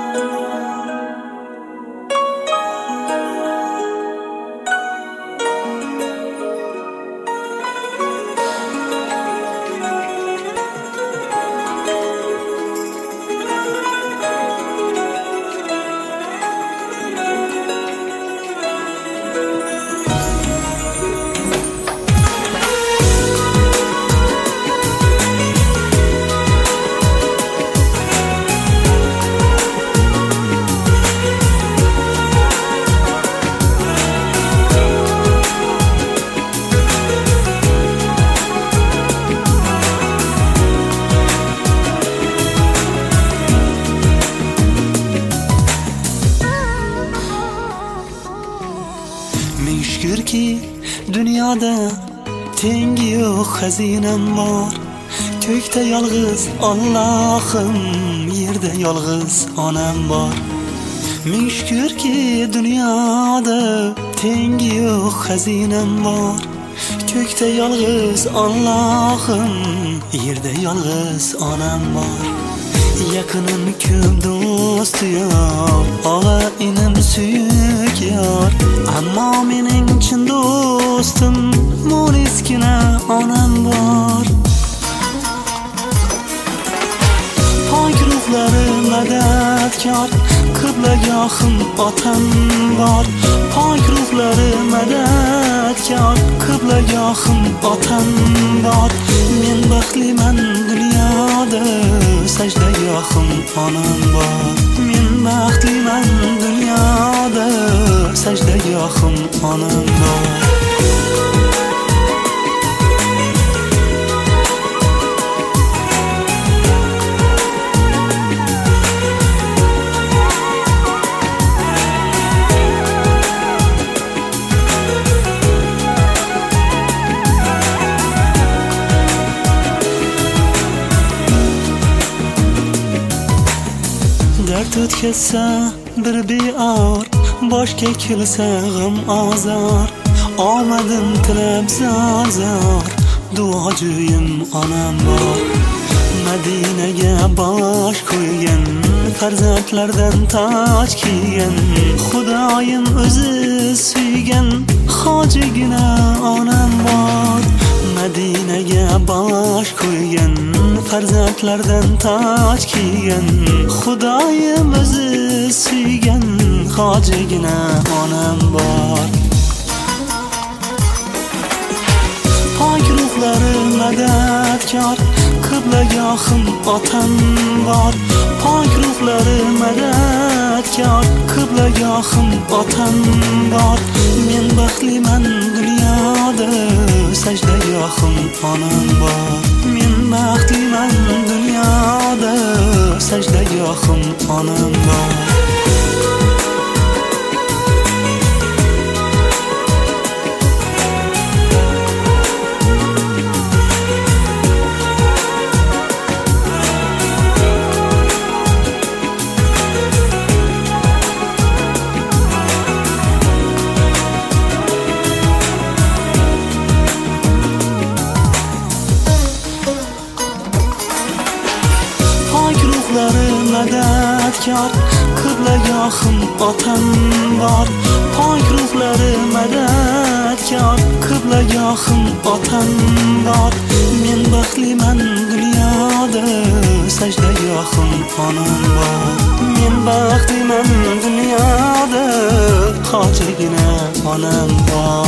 Ming shukrki dunyoda tengi yo'q xazinam bor. Ko'kda yolg'iz Allohim, yerda yolg'iz onam bor. Ming shukrki dunyoda tengi yo'q xazinam bor. Ko'kda yolg'iz Allohim, yerda yolg'iz onam bor. Yaqinim ko'p do'st yor, og'a inim suyuk yor, ammo mening chin do'stim mo'niskina onam bor. Pok ruhlari madadkor, qiblagohim otam bor. Pok ruhlari madadkor, qiblagohim otam bor. Men baxtliman dunyoda, sajdagohim onam bor. Men baxtliman dunyoda, sajdagohim onam bor. Dard o'tkazsa bir beor, boshga kelsa g'am ozor. Omadim tilab zor, duojo'yim onam bor. Madinaga bosh qo'ygan, farzandlardan toj kiygan, Xudoyim o'zi suygan hojigina onam bor. Madinaga bosh qo'ygan, farzandlardan toj kiygan, Xudoyim o'zi suygan hojigina onam bor. Pok ruhlari madadkor, qiblagohim otam bor. Pok ruhlari madadkor, qiblagohim otam bor. Men baxtliman dunyoda, sajdagohim onam bor. Men baxtliman dunyoda, sajdagohim onam bor. Madadkor, qiblagohim otam bor. Pok ruhlari madadkor, qiblagohim otam bor. Men baxtliman dunyoda, sajdagohim onam bor. Men baxtliman dunyoda, hojigina onam bor.